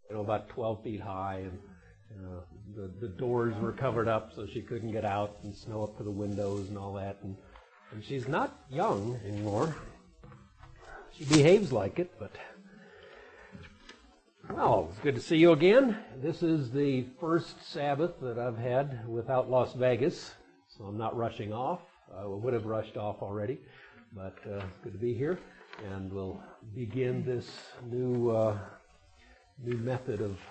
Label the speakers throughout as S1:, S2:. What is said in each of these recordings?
S1: about 12 feet high, and the doors were covered up so she couldn't get out, and snow up to the windows and all that. And she's not young anymore. She behaves like it, but... Well, it's good to see you again. This is the first Sabbath that I've had without Las Vegas, so I'm not rushing off. I would have rushed off already, but it's good to be here. And we'll begin this new method of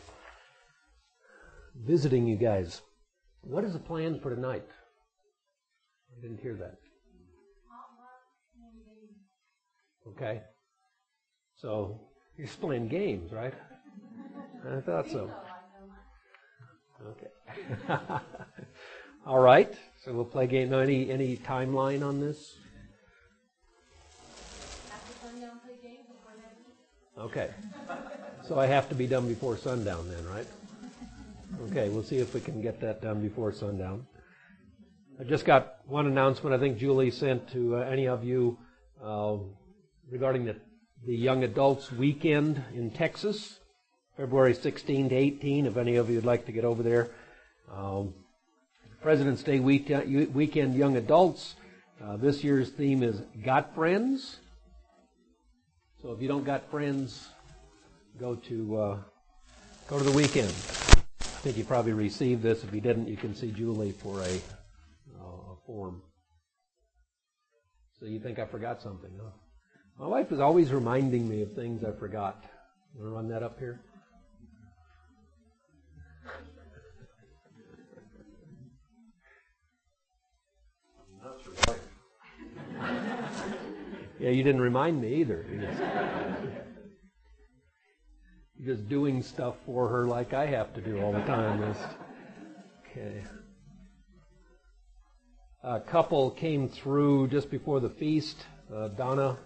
S1: visiting you guys. What is the plan for tonight? I didn't hear that. Okay. So you're just playing games, right? I thought so. Okay. All right. So we'll play game. Now, any timeline on this?
S2: After sundown, play game before that.
S1: Okay. So I have to be done before sundown then, right? Okay, we'll see if we can get that done before sundown. I just got one announcement I think Julie sent to any of you regarding the Young Adults Weekend in Texas, February 16 to 18, if any of you would like to get over there. President's Day Weekend Young Adults. This year's theme is Got Friends? So if you don't got friends, go to the weekend. I think you probably received this. If you didn't, you can see Julie for a form. So you think I forgot something, huh? My wife is always reminding me of things I forgot. You want to run that up here? Yeah, you didn't remind me either. You're just doing stuff for her like I have to do all the time. Okay. A couple came through just before the feast. Donna,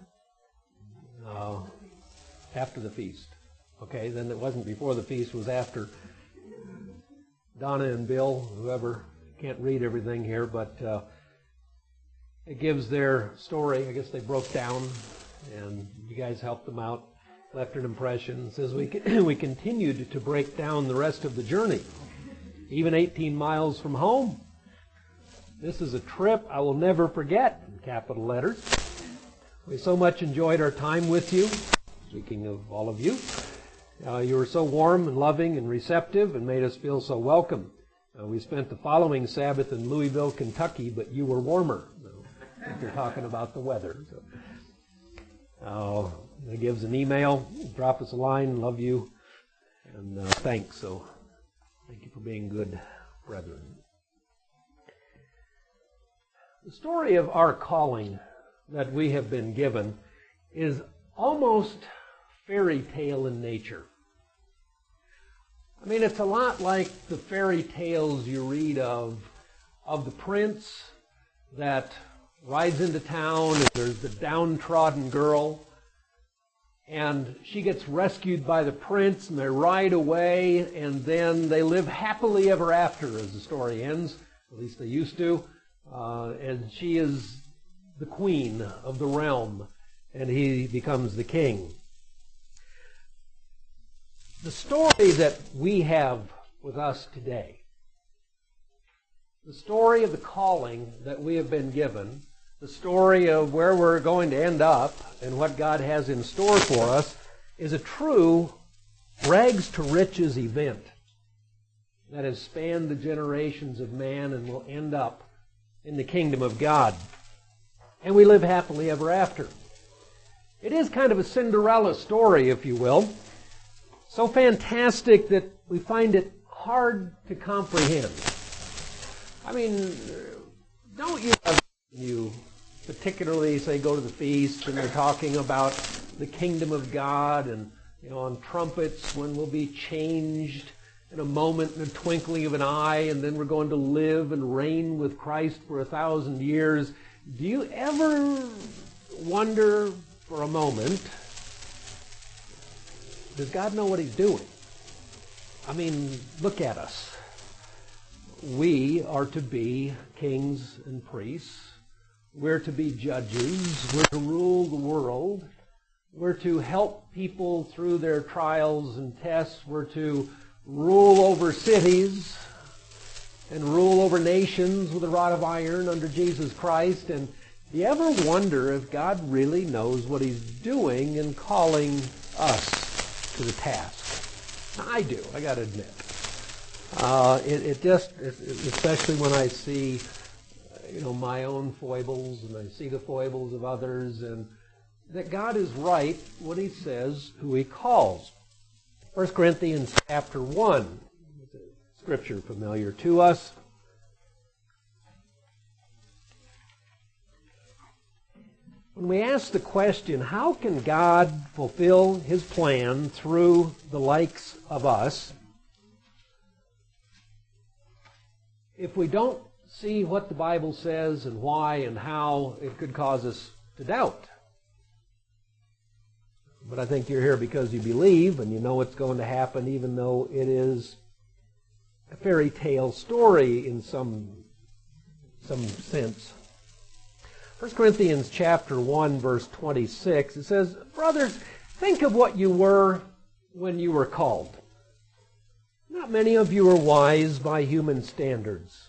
S1: after the feast. Okay, then it wasn't before the feast, it was after. Donna and Bill, whoever, can't read everything here, but it gives their story. I guess they broke down, and you guys helped them out, left an impression. It says, we continued to break down the rest of the journey, even 18 miles from home. This is a trip I will never forget, in capital letters. We so much enjoyed our time with you. Speaking of all of you, you were so warm and loving and receptive and made us feel so welcome. We spent the following Sabbath in Louisville, Kentucky, but you were warmer. If you're talking about the weather. So, it gives an email. Drop us a line. Love you. And thanks. So thank you for being good brethren. The story of our calling that we have been given is almost fairy tale in nature. I mean, it's a lot like the fairy tales you read of the prince that rides into town, and there's the downtrodden girl, and she gets rescued by the prince, and they ride away, and then they live happily ever after, as the story ends. At least they used to. And she is the queen of the realm, and he becomes the king. The story that we have with us today, the story of the calling that we have been given, the story of where we're going to end up and what God has in store for us, is a true rags to riches event that has spanned the generations of man and will end up in the kingdom of God. And we live happily ever after. It is kind of a Cinderella story, if you will. So fantastic that we find it hard to comprehend. I mean, don't you particularly say go to the feast and they're talking about the kingdom of God and, on trumpets when we'll be changed in a moment, in a twinkling of an eye, and then we're going to live and reign with Christ for 1,000 years. Do you ever wonder for a moment, does God know what He's doing? I mean, look at us. We are to be kings and priests. We're to be judges. We're to rule the world. We're to help people through their trials and tests. We're to rule over cities and rule over nations with a rod of iron under Jesus Christ. And do you ever wonder if God really knows what He's doing in calling us to the task? I do, I got to admit. It just, especially when I see, my own foibles and I see the foibles of others, and that God is right when He says who He calls. 1 Corinthians chapter 1, scripture familiar to us. When we ask the question, how can God fulfill His plan through the likes of us, if we don't see what the Bible says and why and how, it could cause us to doubt. But I think you're here because you believe and you know what's going to happen, even though it is a fairy tale story in some sense. 1 Corinthians chapter 1, verse 26, it says, "Brothers, think of what you were when you were called. Not many of you are wise by human standards."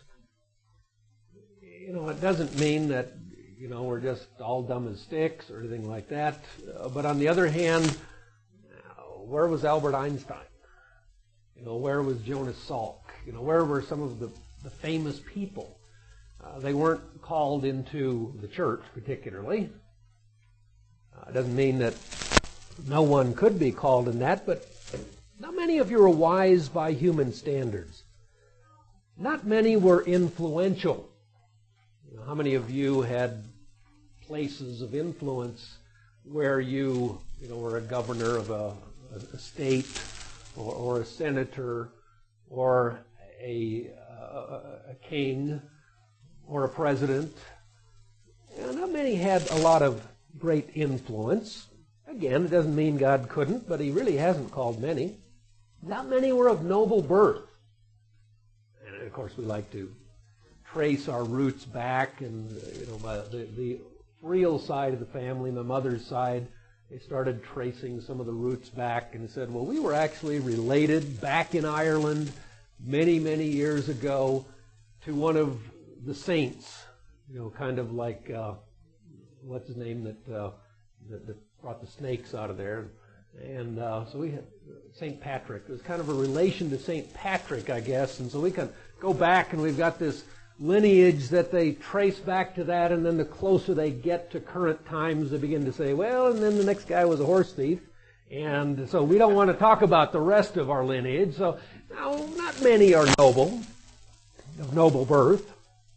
S1: It doesn't mean that, we're just all dumb as sticks or anything like that. But on the other hand, where was Albert Einstein? Where was Jonas Salk? Where were some of the famous people? They weren't called into the church particularly. It doesn't mean that no one could be called in that, but not many of you are wise by human standards. Not many were influential. How many of you had places of influence where you were a governor of a state or a senator or a king or a president? Not many had a lot of great influence. Again, it doesn't mean God couldn't, but He really hasn't called many. Not many were of noble birth. And of course, we like to trace our roots back, and the real side of the family, my mother's side, they started tracing some of the roots back and said, well, we were actually related back in Ireland many, many years ago to one of the saints, kind of like, what's his name that brought the snakes out of there. And so we had St. Patrick. It was kind of a relation to St. Patrick, I guess. And so we can go back and we've got this lineage that they trace back to that, and then the closer they get to current times, they begin to say, well, and then the next guy was a horse thief. And so we don't want to talk about the rest of our lineage. So now, not many are noble, of noble birth.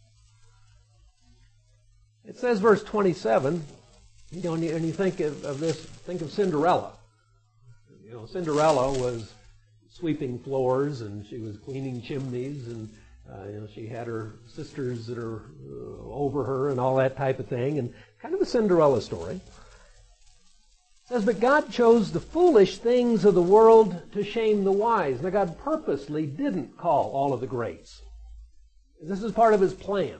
S1: It says, verse 27, and you think of this, think of Cinderella. Cinderella was sweeping floors, and she was cleaning chimneys, and she had her sisters that are over her and all that type of thing, and kind of a Cinderella story. It says, but God chose the foolish things of the world to shame the wise. Now, God purposely didn't call all of the greats. This is part of His plan.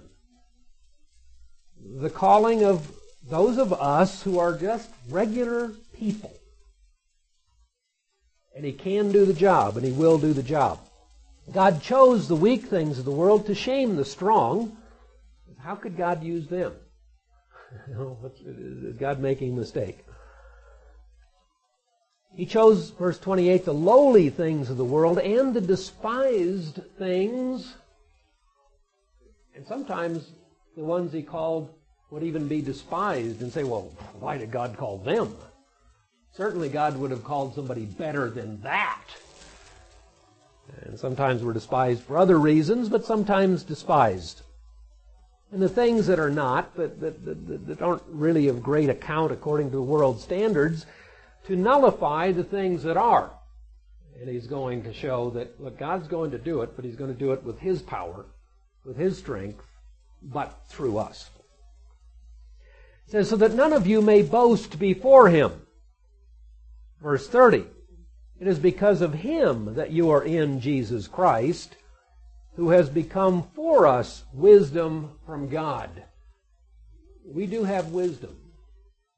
S1: The calling of those of us who are just regular people. And He can do the job, and He will do the job. God chose the weak things of the world to shame the strong. How could God use them? Is God making a mistake? He chose, verse 28, the lowly things of the world and the despised things. And sometimes the ones He called would even be despised and say, well, why did God call them? Certainly God would have called somebody better than that. And sometimes we're despised for other reasons, but sometimes despised. And the things that are not, that aren't really of great account according to world standards, to nullify the things that are. And He's going to show that, look, God's going to do it, but He's going to do it with His power, with His strength, but through us. It says, so that none of you may boast before Him. Verse 30. It is because of Him that you are in Jesus Christ, who has become for us wisdom from God. We do have wisdom.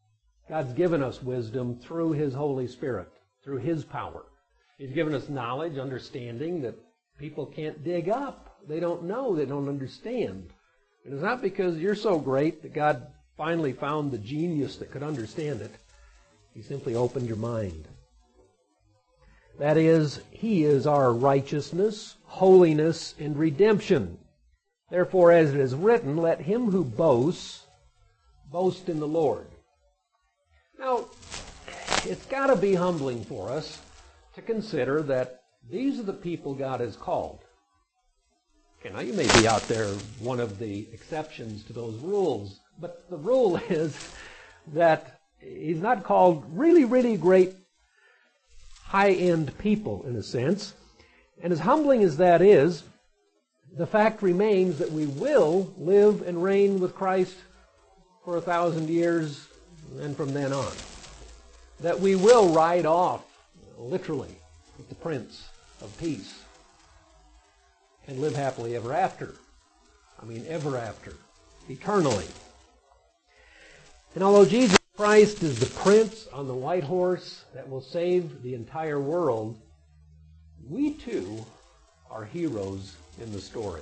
S1: God's given us wisdom through His Holy Spirit, through His power. He's given us knowledge, understanding that people can't dig up. They don't know, they don't understand. And it's not because you're so great that God finally found the genius that could understand it. He simply opened your mind. That is, He is our righteousness, holiness, and redemption. Therefore, as it is written, let him who boasts, boast in the Lord. Now, it's got to be humbling for us to consider that these are the people God has called. Okay, now you may be out there one of the exceptions to those rules, but the rule is that He's not called really, really great high-end people, in a sense. And as humbling as that is, the fact remains that we will live and reign with Christ for 1,000 years and from then on. That we will ride off, literally, with the Prince of Peace and live happily ever after. I mean, ever after. Eternally. And although Jesus Christ is the Prince on the white horse that will save the entire world, we too are heroes in the story.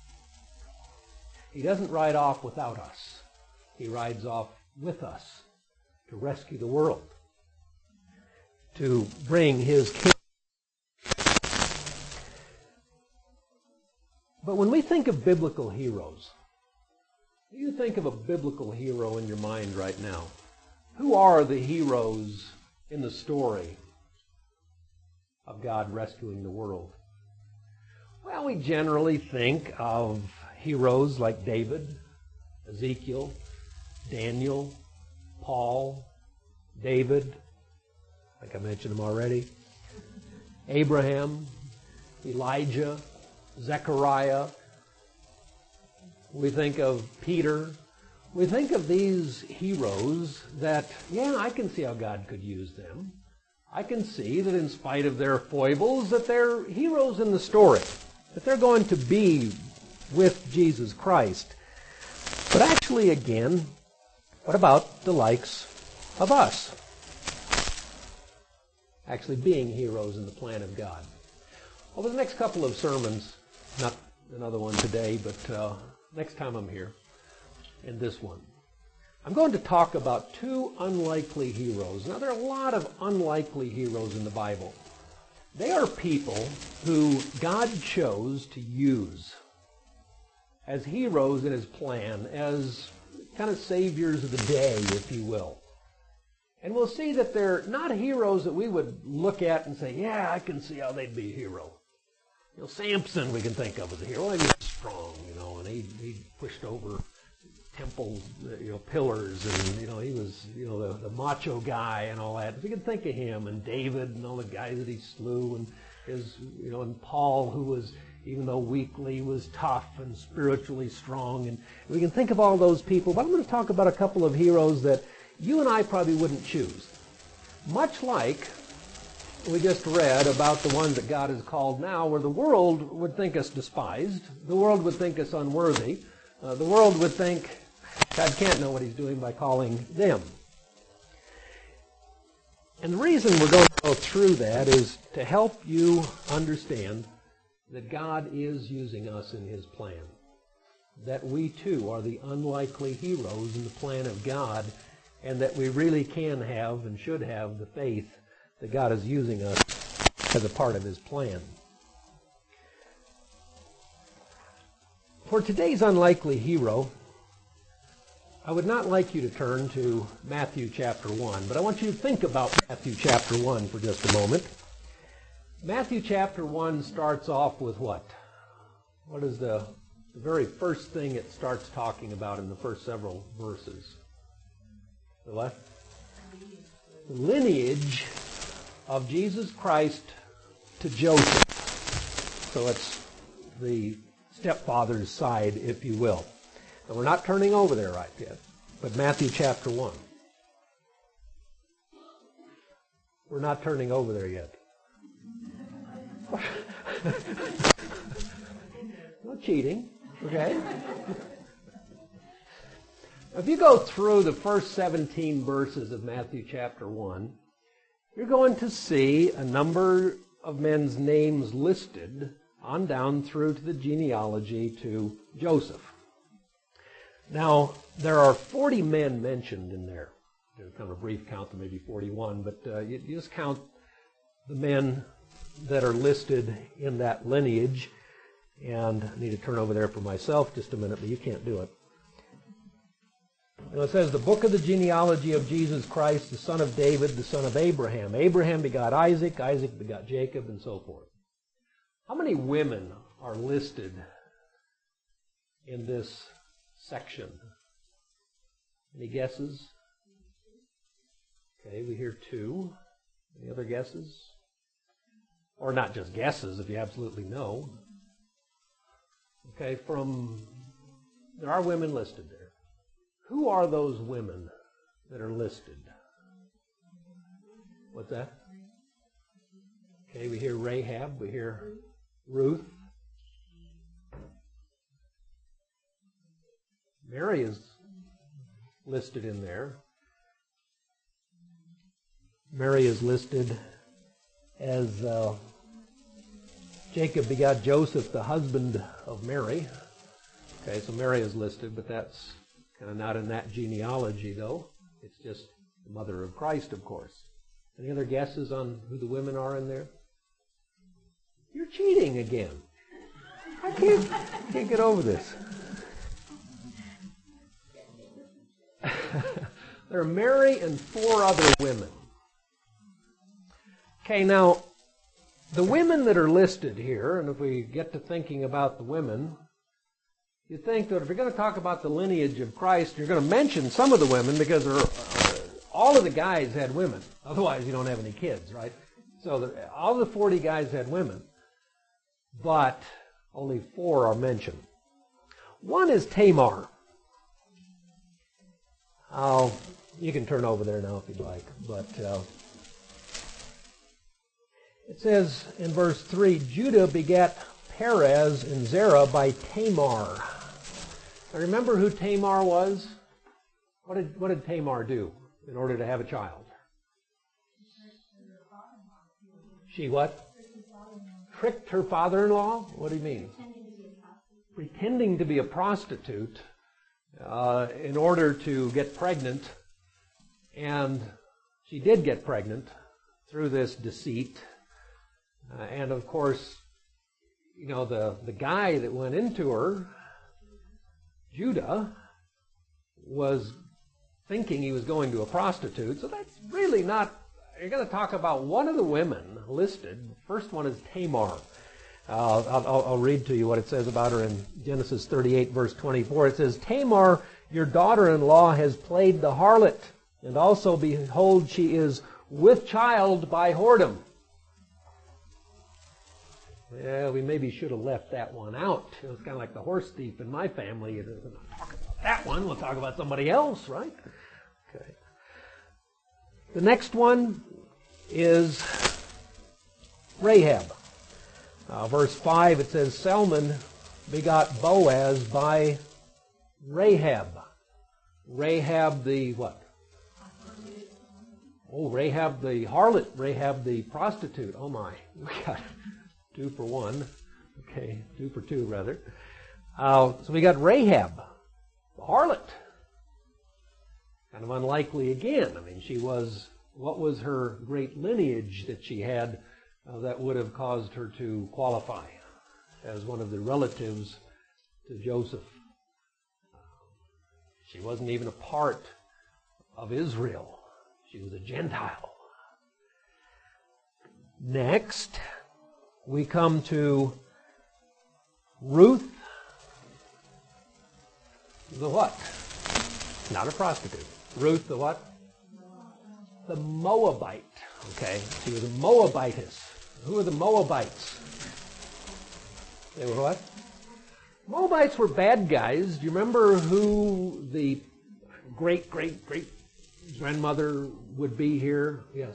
S1: He doesn't ride off without us. He rides off with us to rescue the world, to bring His kingdom. But when we think of biblical heroes, do you think of a biblical hero in your mind right now? Who are the heroes in the story of God rescuing the world? Well, we generally think of heroes like David, Ezekiel, Daniel, Paul, David, like I mentioned them already, Abraham, Elijah, Zechariah. We think of Peter. We think of these heroes that, yeah, I can see how God could use them. I can see that in spite of their foibles, that they're heroes in the story, that they're going to be with Jesus Christ. But actually, again, what about the likes of us? Actually being heroes in the plan of God. Over the next couple of sermons, not another one today, but next time I'm here, and this one, I'm going to talk about two unlikely heroes. Now, there are a lot of unlikely heroes in the Bible. They are people who God chose to use as heroes in His plan, as kind of saviors of the day, if you will. And we'll see that they're not heroes that we would look at and say, yeah, I can see how they'd be a hero. You know, Samson we can think of as a hero. Well, he was strong, and he pushed over temple, pillars, and, he was, the macho guy and all that. We can think of him, and David and all the guys that he slew, and and Paul, who was, even though weakly, was tough and spiritually strong. And we can think of all those people, but I'm going to talk about a couple of heroes that you and I probably wouldn't choose. Much like we just read about the ones that God has called now, where the world would think us despised, the world would think us unworthy, the world would think God can't know what He's doing by calling them. And the reason we're going to go through that is to help you understand that God is using us in His plan. That we too are the unlikely heroes in the plan of God, and that we really can have and should have the faith that God is using us as a part of His plan. For today's unlikely hero, I would not like you to turn to Matthew chapter 1, but I want you to think about Matthew chapter 1 for just a moment. Matthew chapter 1 starts off with what? What is the very first thing it starts talking about in the first several verses? The what? The lineage of Jesus Christ to Joseph. So it's the stepfather's side, if you will. And we're not turning over there right yet, but Matthew chapter 1. We're not turning over there yet. No cheating, okay? If you go through the first 17 verses of Matthew chapter 1, you're going to see a number of men's names listed on down through to the genealogy to Joseph. Now, there are 40 men mentioned in there. There's kind of a brief count, there may be 41, but you just count the men that are listed in that lineage. And I need to turn over there for myself just a minute, but you can't do it. And it says, the book of the genealogy of Jesus Christ, the son of David, the son of Abraham. Abraham begot Isaac, Isaac begot Jacob, and so forth. How many women are listed in this section? Any guesses? Okay, we hear 2. Any other guesses? Or not just guesses, if you absolutely know. Okay, there are women listed there. Who are those women that are listed? What's that? Okay, we hear Rahab, we hear Ruth. Mary is listed in there. Mary is listed as Jacob begot Joseph, the husband of Mary. Okay, so Mary is listed, but that's kind of not in that genealogy, though. It's just the mother of Christ, of course. Any other guesses on who the women are in there? You're cheating again. I can't get over this. There are Mary and 4 other women. Okay, now, the women that are listed here, and if we get to thinking about the women, you think that if you're going to talk about the lineage of Christ, you're going to mention some of the women because all of the guys had women. Otherwise, you don't have any kids, right? So all the 40 guys had women, but only 4 are mentioned. One is Tamar. You can turn over there now if you'd like, but it says in verse 3, Judah begat Perez and Zerah by Tamar. Now remember who Tamar was? What did Tamar do in order to have a child? She what? Tricked her father-in-law? What do you mean? Pretending to be a prostitute in order to get pregnant. And she did get pregnant through this deceit. And of course, you know, the guy that went into her, Judah, was thinking he was going to a prostitute. So that's really not, you're going to talk about one of the women listed. The first one is Tamar. I'll read to you what it says about her in Genesis 38, verse 24. It says, Tamar, your daughter-in-law, has played the harlot, and also, behold, she is with child by whoredom. Yeah, we maybe should have left that one out. It was kind of like the horse thief in my family. We're not talking about that one. We'll talk about somebody else, right? Okay. The next one is Rahab. Verse 5, it says, Salmon begot Boaz by Rahab. Rahab the what? Oh, Rahab the harlot. Rahab the prostitute. Oh my. We got 2 for 1. Okay, 2 for 2 rather. So we got Rahab, the harlot. Kind of unlikely again. I mean, what was her great lineage that she had that would have caused her to qualify as one of the relatives to Joseph? She wasn't even a part of Israel. She was a Gentile. Next, we come to Ruth, the what? Not a prostitute. Ruth, the what? The Moabite. Okay, she was a Moabitess. Who are the Moabites? They were what? Moabites were bad guys. Do you remember who the great-great-great-grandmother would be here? Yes.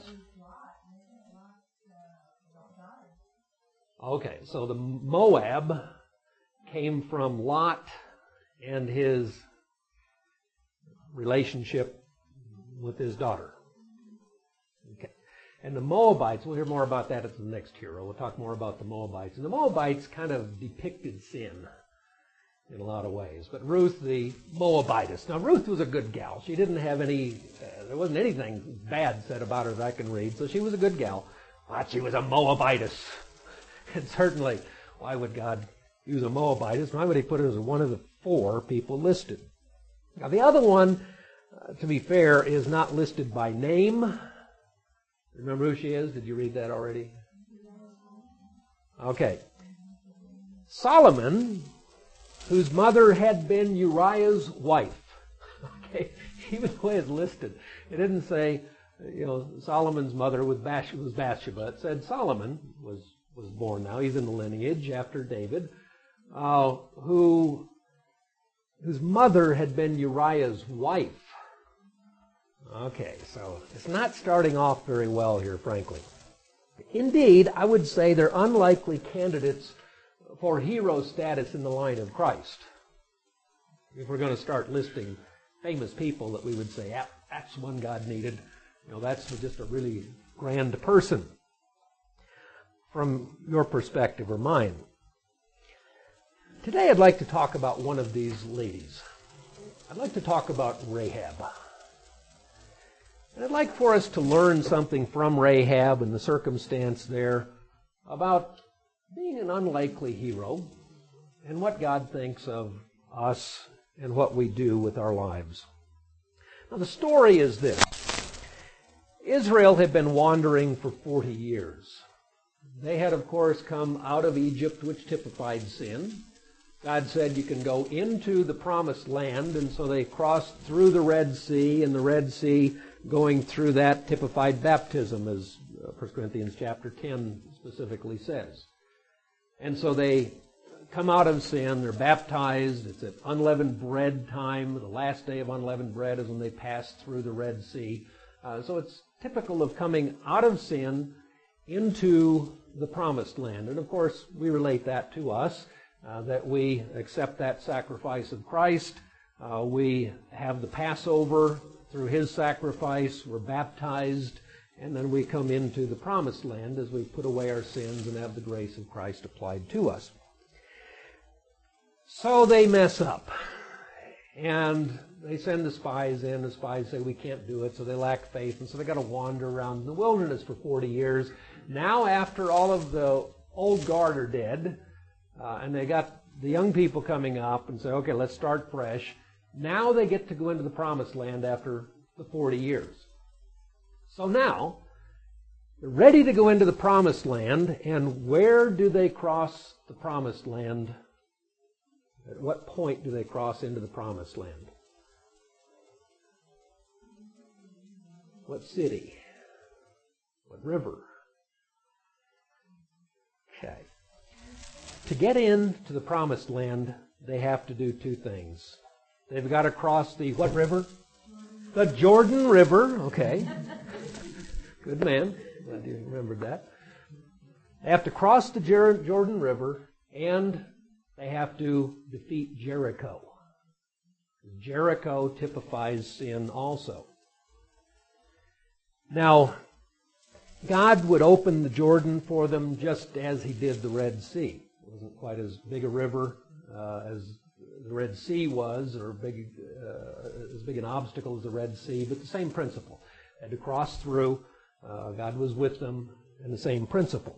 S1: Okay, so the Moab came from Lot and his relationship with his daughter. Okay. And the Moabites, we'll hear more about that at the next hero. We'll talk more about the Moabites. And the Moabites kind of depicted sin in a lot of ways. But Ruth the Moabitess. Now, Ruth was a good gal. She didn't have there wasn't anything bad said about her that I can read, so she was a good gal. But she was a Moabitess. And certainly, why would God use a Moabitess? Why would he put her as one of the 4 people listed? Now, the other one, to be fair, is not listed by name. Remember who she is? Did you read that already? Okay. Solomon, whose mother had been Uriah's wife. Okay, even the way it's listed, it didn't say, Solomon's mother was Bathsheba. It said Solomon was born now. He's in the lineage after David, whose mother had been Uriah's wife. Okay, so it's not starting off very well here, frankly. Indeed, I would say they're unlikely candidates for hero status in the line of Christ. If we're going to start listing famous people that we would say, that's one God needed, that's just a really grand person from your perspective or mine. Today I'd like to talk about one of these ladies. I'd like to talk about Rahab. And I'd like for us to learn something from Rahab and the circumstance there about being an unlikely hero and what God thinks of us and what we do with our lives. Now, the story is this. Israel had been wandering for 40 years. They had, of course, come out of Egypt, which typified sin. God said you can go into the promised land, and so they crossed through the Red Sea, and the Red Sea going through that typified baptism, as 1 Corinthians chapter 10 specifically says. And so they come out of sin, they're baptized, it's at unleavened bread time. The last day of unleavened bread is when they pass through the Red Sea. So it's typical of coming out of sin into the promised land. And of course, we relate that to us, that we accept that sacrifice of Christ. We have the Passover through his sacrifice. We're baptized. And then we come into the promised land as we put away our sins and have the grace of Christ applied to us. So they mess up. And they send the spies in. The spies say, we can't do it. So they lack faith. And so they got to wander around in the wilderness for 40 years. Now, after all of the old guard are dead, and they got the young people coming up and say, okay, let's start fresh. Now they get to go into the promised land after the 40 years. So now, they're ready to go into the promised land, and where do they cross the promised land? At what point do they cross into the promised land? What city? What river? Okay. To get into the promised land, they have to do 2 things. They've got to cross the what river? The Jordan River. Okay. Good man. Glad you remembered that. They have to cross the Jordan River, and they have to defeat Jericho. Jericho typifies sin also. Now, God would open the Jordan for them just as he did the Red Sea. It wasn't quite as big a river as the Red Sea was, or as big an obstacle as the Red Sea, but the same principle. They had to cross through. God was with them, and the same principle.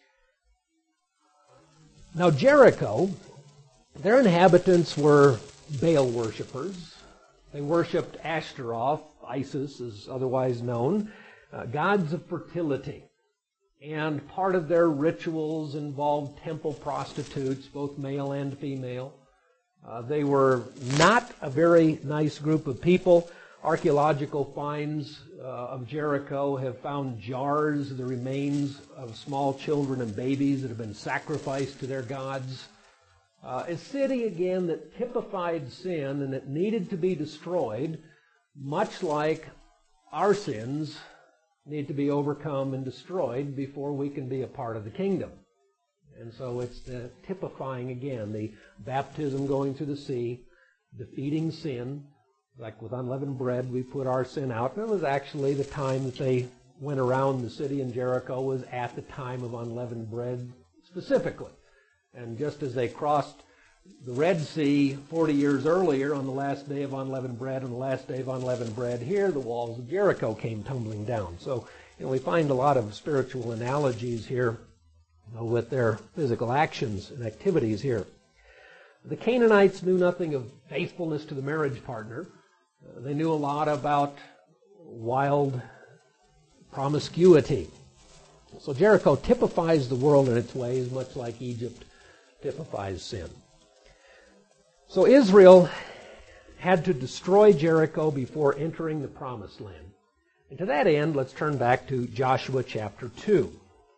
S1: Now, Jericho, their inhabitants were Baal worshippers. They worshipped Ashtaroth, Isis is otherwise known, gods of fertility. And part of their rituals involved temple prostitutes, both male and female. They were not a very nice group of people. Archaeological finds of Jericho have found jars, the remains of small children and babies that have been sacrificed to their gods. A city, again, that typified sin and that needed to be destroyed, much like our sins need to be overcome and destroyed before we can be a part of the kingdom. And so it's the typifying, again, the baptism going through the sea, defeating sin, Like with unleavened bread, we put our sin out. It was actually the time that they went around the city in Jericho was at the time of unleavened bread specifically. And just as they crossed the Red Sea 40 years earlier on the last day of unleavened bread, on the last day of unleavened bread here, the walls of Jericho came tumbling down. So, we find a lot of spiritual analogies here with their physical actions and activities here. The Canaanites knew nothing of faithfulness to the marriage partner. They knew a lot about wild promiscuity. So Jericho typifies the world in its ways, much like Egypt typifies sin. So Israel had to destroy Jericho before entering the Promised Land. And to that end, let's turn back to Joshua chapter 2.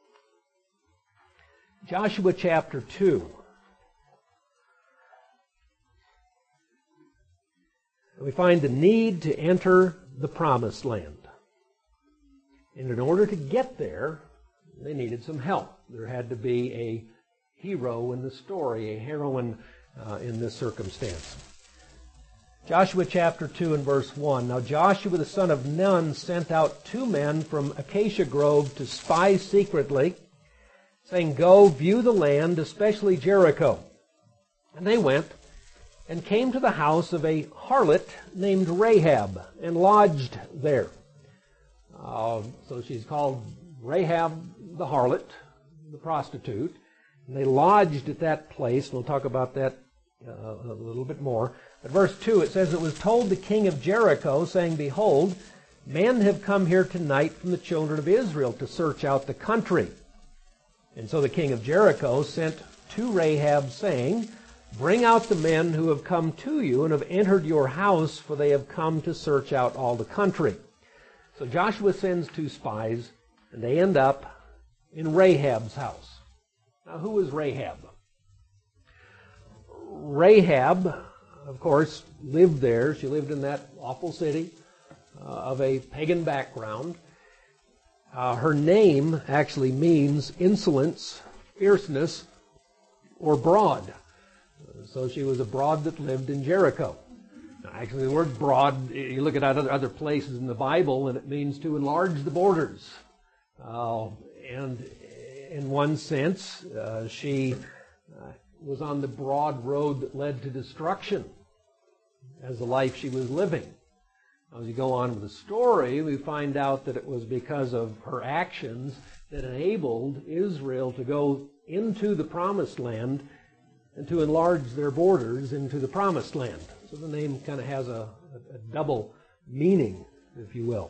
S1: Joshua chapter 2. We find the need to enter the Promised Land. And in order to get there, they needed some help. There had to be a hero in the story, a heroine in this circumstance. Joshua chapter 2 and verse 1. Now Joshua the son of Nun sent out 2 men from Acacia Grove to spy secretly, saying, Go, view the land, especially Jericho. And they went and came to the house of a harlot named Rahab and lodged there. So she's called Rahab the harlot, the prostitute. And they lodged at that place. And we'll talk about that a little bit more. But verse 2, it says, It was told the king of Jericho, saying, Behold, men have come here tonight from the children of Israel to search out the country. And so the king of Jericho sent to Rahab, saying, Bring out the men who have come to you and have entered your house, for they have come to search out all the country. So Joshua sends 2 spies, and they end up in Rahab's house. Now, who was Rahab? Rahab, of course, lived there. She lived in that awful city of a pagan background. Her name actually means insolence, fierceness, or broad. So she was a broad that lived in Jericho. Now, actually, the word broad, you look at other places in the Bible, and it means to enlarge the borders. And in one sense, she was on the broad road that led to destruction as the life she was living. As you go on with the story, we find out that it was because of her actions that enabled Israel to go into the Promised Land and to enlarge their borders into the Promised Land. So the name kind of has a double meaning, if you will.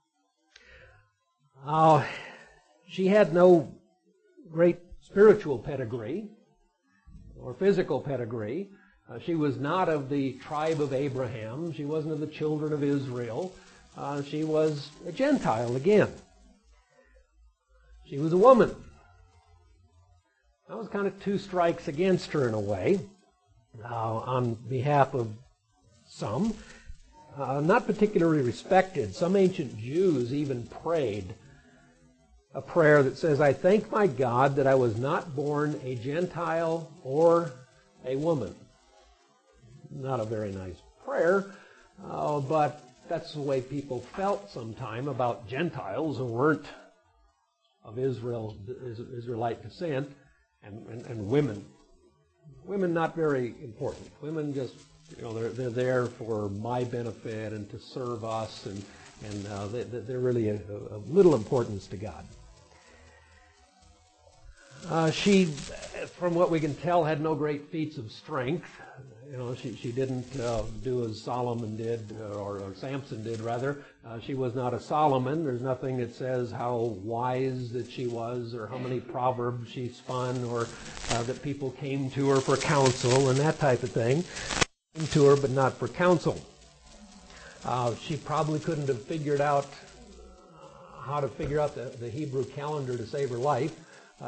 S1: She had no great spiritual pedigree or physical pedigree. She was not of the tribe of Abraham. She wasn't of the children of Israel. She was a Gentile again. She was a woman. That was kind of 2 strikes against her in a way, on behalf of some. Not particularly respected. Some ancient Jews even prayed a prayer that says, I thank my God that I was not born a Gentile or a woman. Not a very nice prayer, but that's the way people felt sometime about Gentiles who weren't of Israelite descent, and women. Women not very important. Women just, they're there for my benefit and to serve us, and they're really of little importance to God. She, from what we can tell, had no great feats of strength. She didn't do as Solomon did, or Samson did, rather. She was not a Solomon. There's nothing that says how wise that she was, or how many proverbs she spun, or that people came to her for counsel, and that type of thing. Came to her, but not for counsel. She probably couldn't have figured out how to figure out the Hebrew calendar to save her life.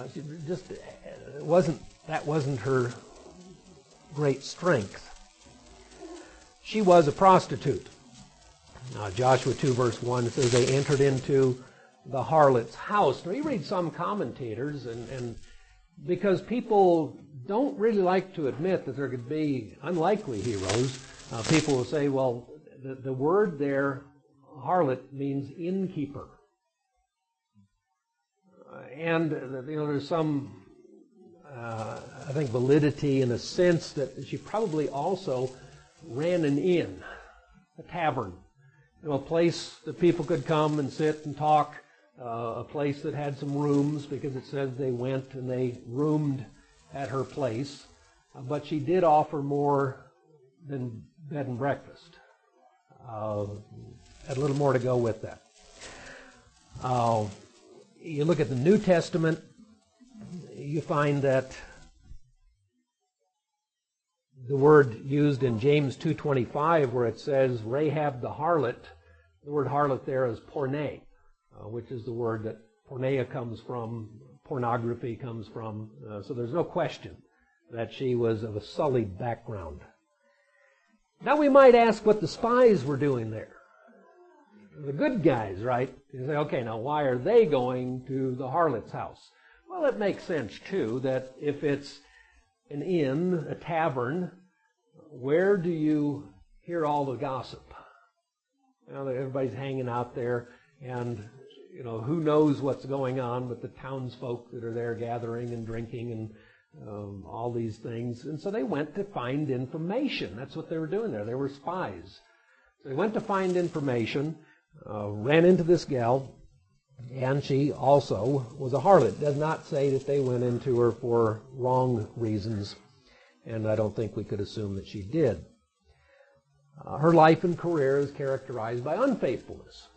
S1: That wasn't her great strength. She was a prostitute. Joshua 2 verse 1 says they entered into the harlot's house. Now you read some commentators, and because people don't really like to admit that there could be unlikely heroes, people will say, well, The word there, harlot, means innkeeper. And there's some, I think, validity in a sense that she probably also ran an inn, a tavern, a place that people could come and sit and talk, a place that had some rooms, because it says they went and they roomed at her place. But she did offer more than bed and breakfast. Had a little more to go with that. You look at the New Testament, you find that the word used in James 2:25, where it says Rahab the harlot, the word harlot there is porne, which is the word that porneia comes from, pornography comes from. So there's no question that she was of a sullied background. Now we might ask what the spies were doing there. The good guys, right? You say, okay, now why are they going to the harlot's house? Well, it makes sense, too, that if it's an inn, a tavern, where do you hear all the gossip? Everybody's hanging out there, and who knows what's going on with the townsfolk that are there gathering and drinking and all these things. And so they went to find information. That's what they were doing there. They were spies. So they went to find information, ran into this gal, and she also was a harlot. It does not say that they went into her for wrong reasons, and I don't think we could assume that she did. Her life and career is characterized by unfaithfulness.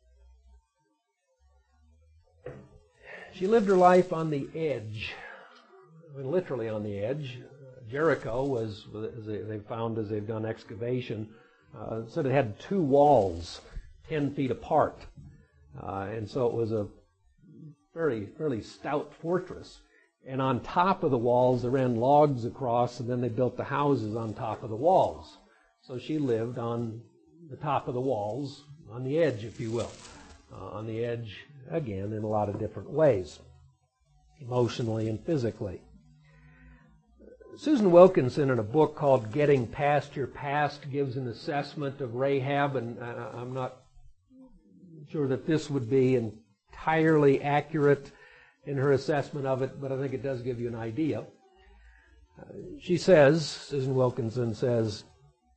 S1: She lived her life on the edge. Literally on the edge. Jericho was, as they found as they've done excavation, said it had 2 walls 10 feet apart. And so it was a fairly stout fortress. And on top of the walls, they ran logs across, and then they built the houses on top of the walls. So she lived on the top of the walls, on the edge, if you will. On the edge, again, in a lot of different ways, emotionally and physically. Susan Wilkinson, in a book called Getting Past Your Past, gives an assessment of Rahab, and I'm not sure that this would be entirely accurate in her assessment of it, but I think it does give you an idea. She says, Susan Wilkinson says,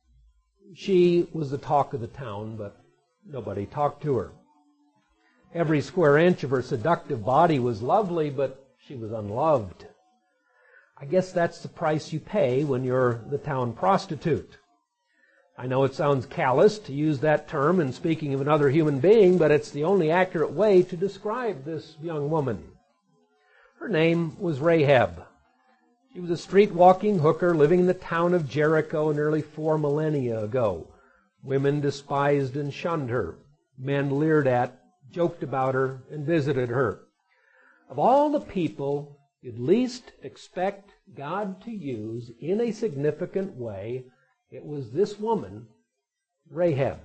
S1: she was the talk of the town, but nobody talked to her. Every square inch of her seductive body was lovely, but she was unloved. I guess that's the price you pay when you're the town prostitute. I know it sounds callous to use that term in speaking of another human being, but it's the only accurate way to describe this young woman. Her name was Rahab. She was a street-walking hooker living in the town of Jericho nearly 4 millennia ago. Women despised and shunned her. Men leered at, joked about her, and visited her. Of all the people you'd least expect God to use in a significant way, it was this woman, Rahab.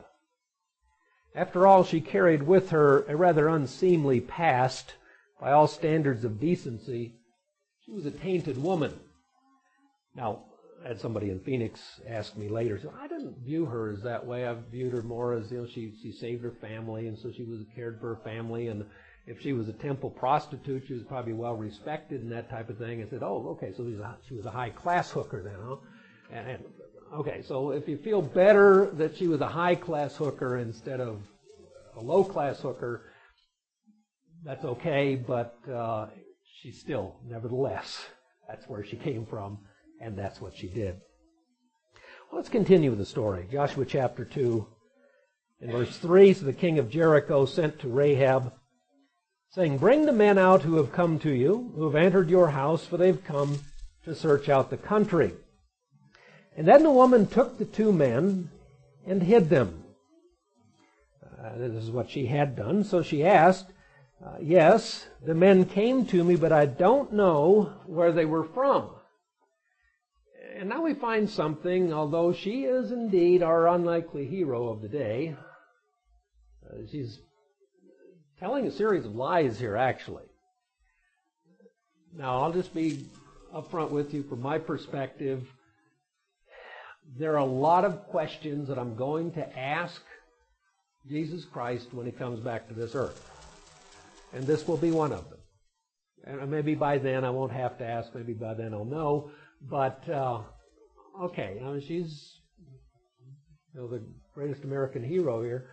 S1: After all, she carried with her a rather unseemly past. By all standards of decency, she was a tainted woman. Now, I had somebody in Phoenix ask me later, so I didn't view her as that way. I viewed her more as, she saved her family, and so she was cared for her family, and if she was a temple prostitute, she was probably well respected and that type of thing. I said, oh, okay, so she was a high-class hooker then, huh? Okay, so if you feel better that she was a high-class hooker instead of a low-class hooker, that's okay, but she still, nevertheless, that's where she came from, and that's what she did. Well, let's continue with the story. Joshua chapter 2, in verse 3, so the king of Jericho sent to Rahab, saying, bring the men out who have come to you, who have entered your house, for they've come to search out the country. And then the woman took the 2 men and hid them. This is what she had done. So she asked, yes, the men came to me, but I don't know where they were from. And now we find something, although she is indeed our unlikely hero of the day, she's telling a series of lies here, actually. Now, I'll just be upfront with you from my perspective. there are a lot of questions that I'm going to ask Jesus Christ when He comes back to this earth. And this will be one of them. And maybe by then I won't have to ask. Maybe by then I'll know. But, okay, she's the greatest American hero here.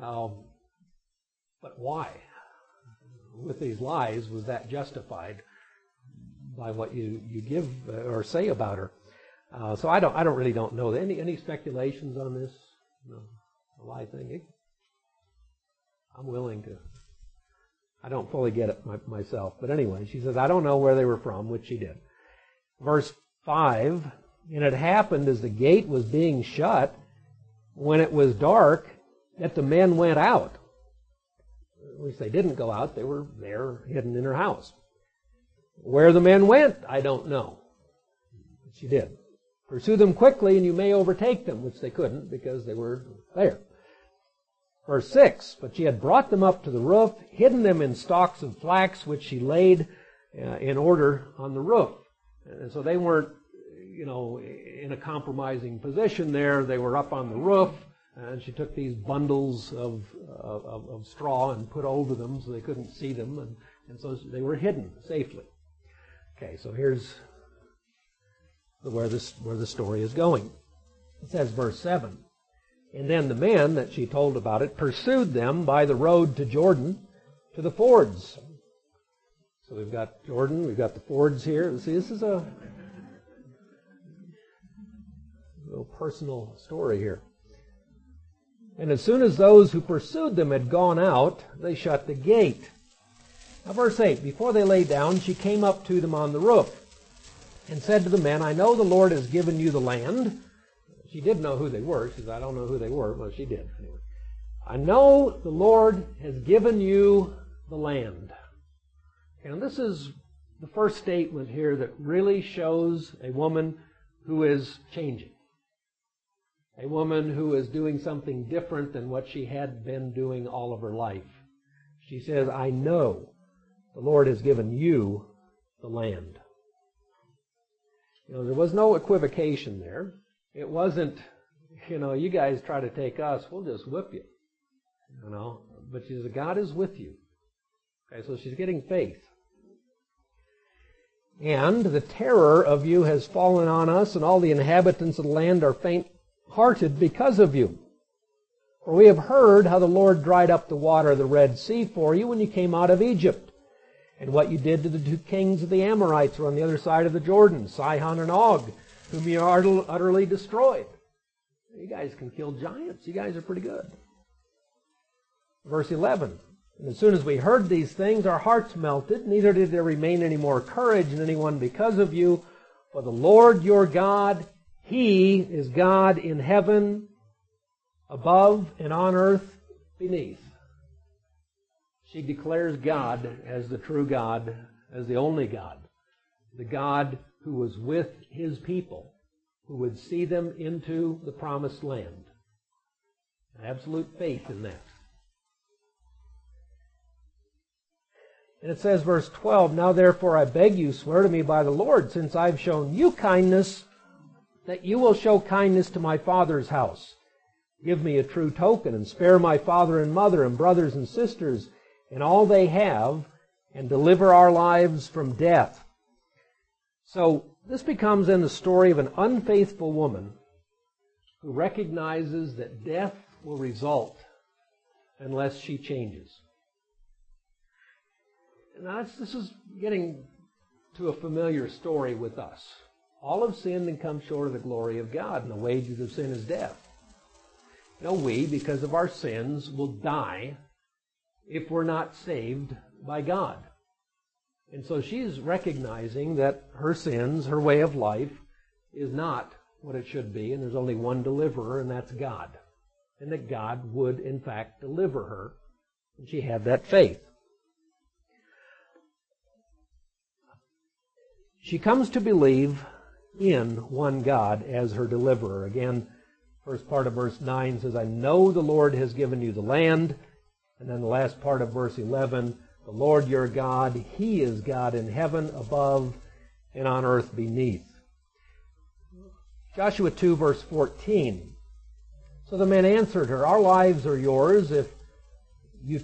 S1: But why? With these lies, was that justified by what you give or say about her? So I really don't know. Any speculations on this? No, the lie thing? I'm willing to. I don't fully get it myself. But anyway, she says, I don't know where they were from, which she did. Verse 5, and it happened as the gate was being shut, when it was dark, that the men went out. At least they didn't go out. They were there hidden in her house. Where the men went, I don't know. But she did. Pursue them quickly and you may overtake them, which they couldn't because they were there. Verse 6, but she had brought them up to the roof, hidden them in stalks of flax, which she laid in order on the roof. And so they weren't, in a compromising position there. They were up on the roof, and she took these bundles of straw and put over them so they couldn't see them, and so they were hidden safely. Okay, so here's where the story is going. It says, verse 7, and then the men that she told about it pursued them by the road to Jordan, to the fords. So we've got Jordan, we've got the fords here. See, this is a little personal story here. And as soon as those who pursued them had gone out, they shut the gate. Now verse 8, before they lay down, she came up to them on the roof and said to the men, I know the Lord has given you the land. She did know who they were. She said, I don't know who they were. Well, she did. Anyway, I know the Lord has given you the land. And this is the first statement here that really shows a woman who is changing. A woman who is doing something different than what she had been doing all of her life. She says, I know the Lord has given you the land. There was no equivocation there. It wasn't, you guys try to take us, we'll just whip you. But she says, God is with you. Okay, so she's getting faith. And the terror of you has fallen on us, and all the inhabitants of the land are faint-hearted because of you. For we have heard how the Lord dried up the water of the Red Sea for you when you came out of Egypt, and what you did to the two kings of the Amorites who were on the other side of the Jordan, Sihon and Og, whom you utterly destroyed. You guys can kill giants. You guys are pretty good. Verse 11, and as soon as we heard these things, our hearts melted, neither did there remain any more courage in anyone because of you. For the Lord your God, He is God in heaven, above, and on earth beneath. She declares God as the true God, as the only God. The God who was with His people, who would see them into the promised land. Absolute faith in that. And it says, verse 12, now therefore I beg you, swear to me by the Lord, since I've shown you kindness, that you will show kindness to my father's house. Give me a true token, and spare my father and mother and brothers and sisters, and all they have, and deliver our lives from death. So this becomes then the story of an unfaithful woman who recognizes that death will result unless she changes. Now this is getting to a familiar story with us. All have sinned and come short of the glory of God, and the wages of sin is death. We, because of our sins, will die if we're not saved by God. And so she's recognizing that her sins, her way of life, is not what it should be, and there's only one deliverer, and that's God. And that God would, in fact, deliver her. And she had that faith. She comes to believe in one God as her deliverer. Again, first part of verse 9 says, I know the Lord has given you the land. And then the last part of verse 11, the Lord your God, He is God in heaven above and on earth beneath. Joshua 2, verse 14. So the men answered her, "Our lives are yours if you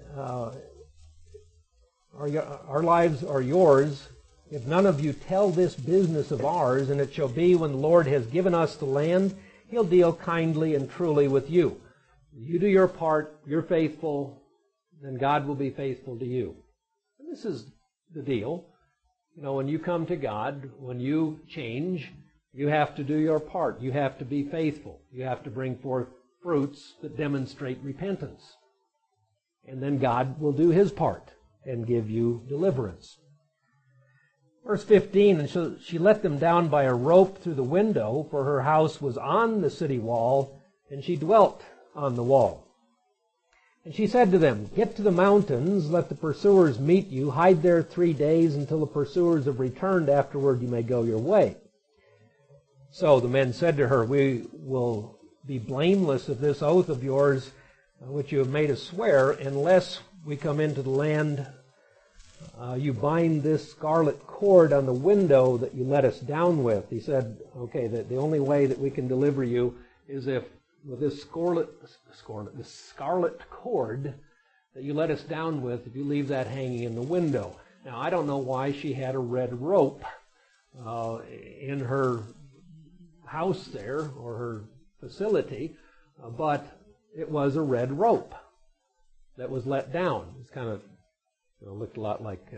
S1: our lives are yours if none of you tell this business of ours, and it shall be when the Lord has given us the land, He'll deal kindly and truly with you. You do your part, you're faithful, then God will be faithful to you." And this is the deal. You know, when you come to God, when you change, you have to do your part. You have to be faithful. You have to bring forth fruits that demonstrate repentance. And then God will do His part and give you deliverance. Verse 15, and so she let them down by a rope through the window, for her house was on the city wall, and she dwelt on the wall. And she said to them, "Get to the mountains, let the pursuers meet you, hide there 3 days until the pursuers have returned. Afterward you may go your way." So the men said to her, "We will be blameless of this oath of yours, which you have made us swear, unless we come into the land. You bind this scarlet cord on the window that you let us down with." He said, okay, the only way that we can deliver you is if with this scarlet cord that you let us down with, if you leave that hanging in the window. Now, I don't know why she had a red rope in her house there, or her facility, but it was a red rope that was let down. It's kind of looked a lot like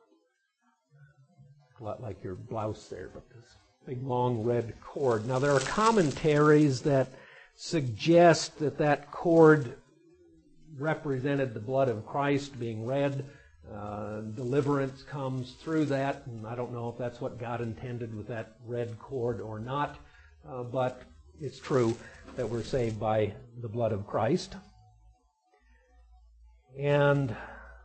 S1: your blouse there, but this big long red cord. Now, there are commentaries that suggest that that cord represented the blood of Christ being red. Deliverance comes through that, and I don't know if that's what God intended with that red cord or not, but it's true that we're saved by the blood of Christ. And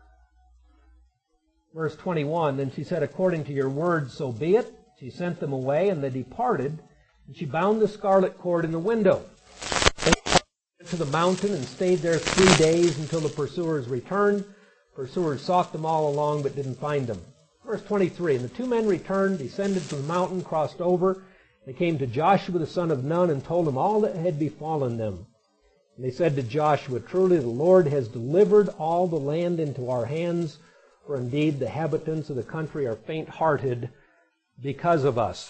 S1: verse 21, then she said, "According to your word, so be it." She sent them away, and they departed, and she bound the scarlet cord in the window. They went to the mountain and stayed there 3 days until the pursuers returned. Pursuers sought them all along, but didn't find them. Verse 23, and the 2 men returned, descended from the mountain, crossed over. They came to Joshua the son of Nun and told him all that had befallen them. And they said to Joshua, "Truly the Lord has delivered all the land into our hands, for indeed the inhabitants of the country are faint-hearted because of us."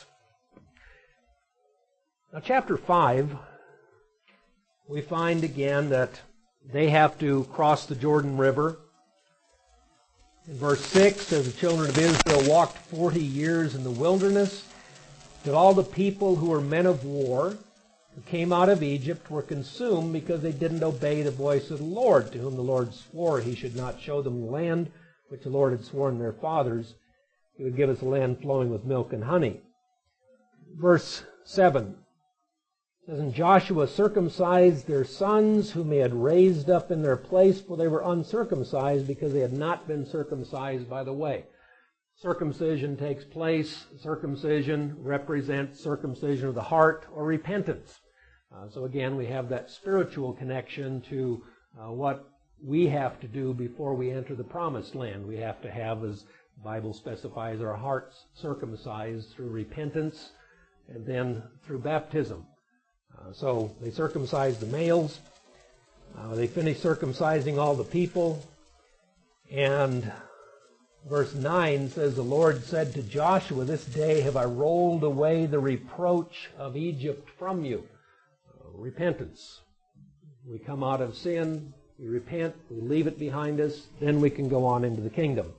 S1: Now, chapter 5, we find again that they have to cross the Jordan River. In verse 6 says, "The children of Israel walked 40 years in the wilderness, till all the people who were men of war, who came out of Egypt, were consumed because they didn't obey the voice of the Lord, to whom the Lord swore He should not show them the land which the Lord had sworn their fathers. He would give us a land flowing with milk and honey." Verse 7 says, "And Joshua circumcised their sons, whom he had raised up in their place, for they were uncircumcised, because they had not been circumcised by the way." Circumcision takes place. Circumcision represents circumcision of the heart or repentance. So again, we have that spiritual connection to what we have to do before we enter the promised land. We have to have, as the Bible specifies, our hearts circumcised through repentance and then through baptism. So they circumcised the males. They finished circumcising all the people. And verse 9 says, "The Lord said to Joshua, this day have I rolled away the reproach of Egypt from you." Repentance. We come out of sin, we repent, we leave it behind us, then we can go on into the kingdom.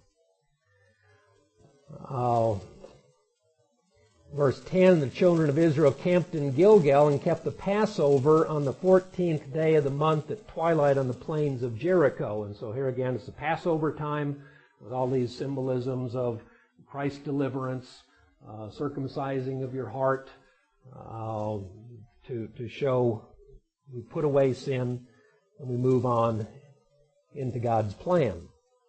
S1: Verse 10, "The children of Israel camped in Gilgal and kept the Passover on the 14th day of the month at twilight on the plains of Jericho." And so here again, it's the Passover time, with all these symbolisms of Christ's deliverance, circumcising of your heart, to show we put away sin and we move on into God's plan.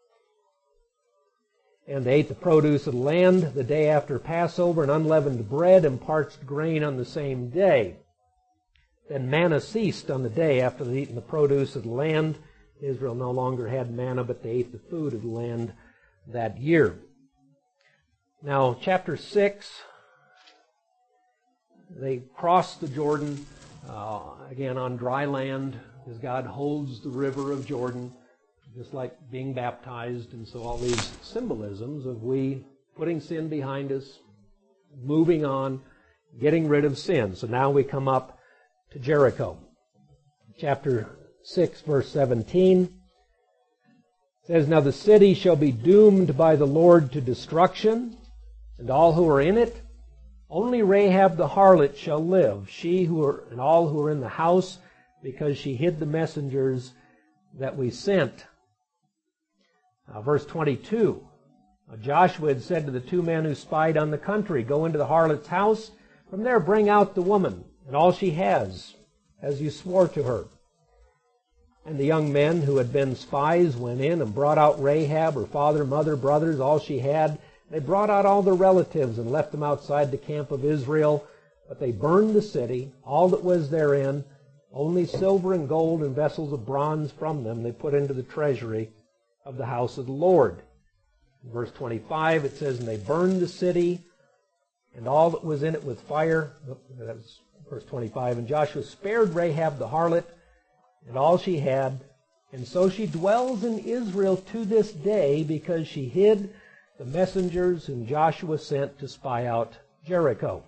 S1: "And they ate the produce of the land the day after Passover, and unleavened bread and parched grain on the same day. Then manna ceased on the day after they had eaten the produce of the land. Israel no longer had manna, but they ate the food of the land that year." Now, chapter 6 They cross the Jordan, again on dry land, as God holds the river of Jordan, just like being baptized. And so all these symbolisms of we putting sin behind us, moving on, getting rid of sin. So now we come up to Jericho. Chapter 6, verse 17 says, "Now the city shall be doomed by the Lord to destruction, and all who are in it. Only Rahab the harlot shall live, and all who are in the house, because she hid the messengers that we sent." Verse 22, Joshua had said to the 2 men who spied on the country, "Go into the harlot's house, from there bring out the woman, and all she has, as you swore to her." And the young men who had been spies went in and brought out Rahab, her father, mother, brothers, all she had. They brought out all their relatives and left them outside the camp of Israel. But they burned the city, all that was therein, only silver and gold and vessels of bronze from them they put into the treasury of the house of the Lord. In verse 25 it says, "And they burned the city and all that was in it with fire." That's verse 25. "And Joshua spared Rahab the harlot and all she had, and so she dwells in Israel to this day, because she hid the messengers whom Joshua sent to spy out Jericho."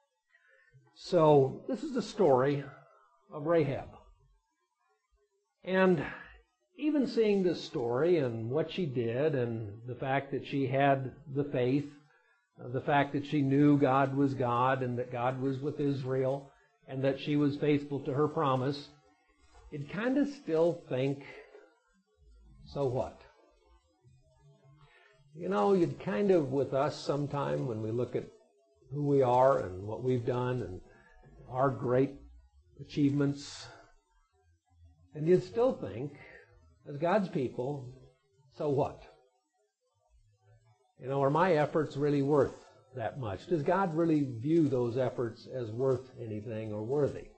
S1: So this is the story of Rahab. And even seeing this story and what she did, and the fact that she had the faith, the fact that she knew God was God and that God was with Israel and that she was faithful to her promise, you'd kind of still think, so what? You know, you'd kind of, with us sometime, when we look at who we are and what we've done and our great achievements, and you'd still think, as God's people, so what? You know, are my efforts really worth that much? Does God really view those efforts as worth anything or worthy?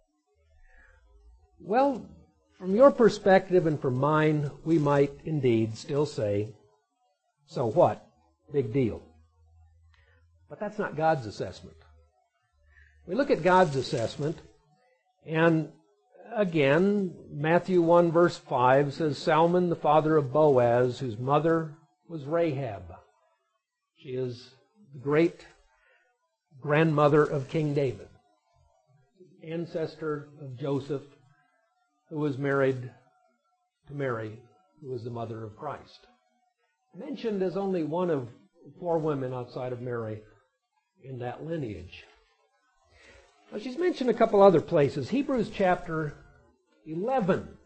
S1: Well, from your perspective and from mine, we might indeed still say, so what? Big deal. But that's not God's assessment. We look at God's assessment, and again, Matthew 1 verse 5 says, "Salmon, the father of Boaz, whose mother was Rahab." She is the great grandmother of King David, ancestor of Joseph, who was married to Mary, who was the mother of Christ. Mentioned as only one of 4 women outside of Mary in that lineage. Now, she's mentioned a couple other places. Hebrews chapter 11.